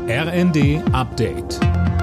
RND Update.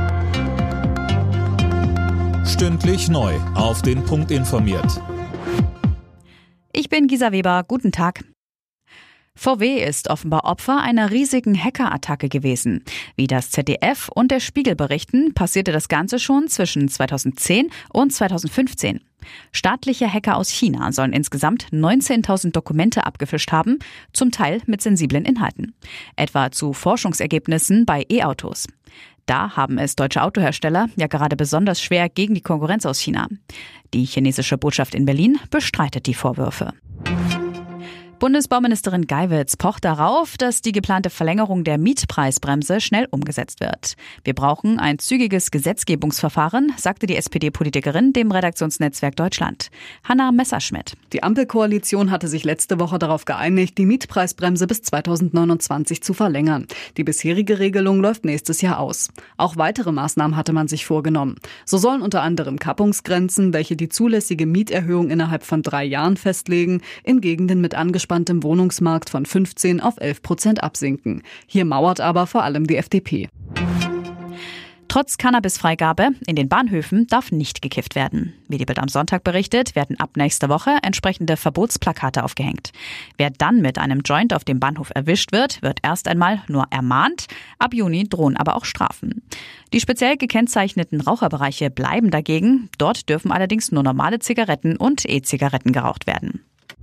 Stündlich neu auf den Punkt informiert. Ich bin Gisa Weber, guten Tag. VW ist offenbar Opfer einer riesigen Hackerattacke gewesen. Wie das ZDF und der Spiegel berichten, passierte das Ganze schon zwischen 2010 und 2015. Staatliche Hacker aus China sollen insgesamt 19.000 Dokumente abgefischt haben, zum Teil mit sensiblen Inhalten. Etwa zu Forschungsergebnissen bei E-Autos. Da haben es deutsche Autohersteller ja gerade besonders schwer gegen die Konkurrenz aus China. Die chinesische Botschaft in Berlin bestreitet die Vorwürfe. Bundesbauministerin Geiwitz pocht darauf, dass die geplante Verlängerung der Mietpreisbremse schnell umgesetzt wird. Wir brauchen ein zügiges Gesetzgebungsverfahren, sagte die SPD-Politikerin dem Redaktionsnetzwerk Deutschland. Hanna Messerschmidt. Die Ampelkoalition hatte sich letzte Woche darauf geeinigt, die Mietpreisbremse bis 2029 zu verlängern. Die bisherige Regelung läuft nächstes Jahr aus. Auch weitere Maßnahmen hatte man sich vorgenommen. So sollen unter anderem Kappungsgrenzen, welche die zulässige Mieterhöhung innerhalb von 3 Jahren festlegen, in Gegenden mit angespanntem Wohnungsmarkt von 15% auf 11% absinken. Hier mauert aber vor allem die FDP. Trotz Cannabisfreigabe in den Bahnhöfen darf nicht gekifft werden. Wie die Bild am Sonntag berichtet, werden ab nächster Woche entsprechende Verbotsplakate aufgehängt. Wer dann mit einem Joint auf dem Bahnhof erwischt wird, wird erst einmal nur ermahnt. Ab Juni drohen aber auch Strafen. Die speziell gekennzeichneten Raucherbereiche bleiben dagegen. Dort dürfen allerdings nur normale Zigaretten und E-Zigaretten geraucht werden.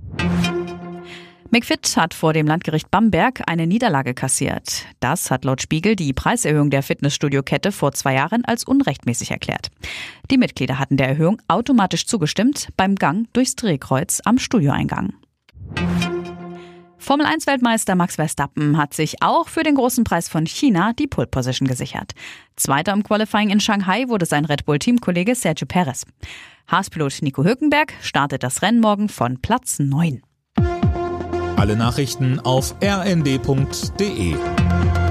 McFit hat vor dem Landgericht Bamberg eine Niederlage kassiert. Das hat laut Spiegel die Preiserhöhung der Fitnessstudio-Kette vor 2 Jahren als unrechtmäßig erklärt. Die Mitglieder hatten der Erhöhung automatisch zugestimmt beim Gang durchs Drehkreuz am Studioeingang. Formel-1-Weltmeister Max Verstappen hat sich auch für den großen Preis von China die Pole-Position gesichert. Zweiter im Qualifying in Shanghai wurde sein Red Bull-Teamkollege Sergio Perez. Haas-Pilot Nico Hülkenberg startet das Rennen morgen von Platz 9. Alle Nachrichten auf rnd.de.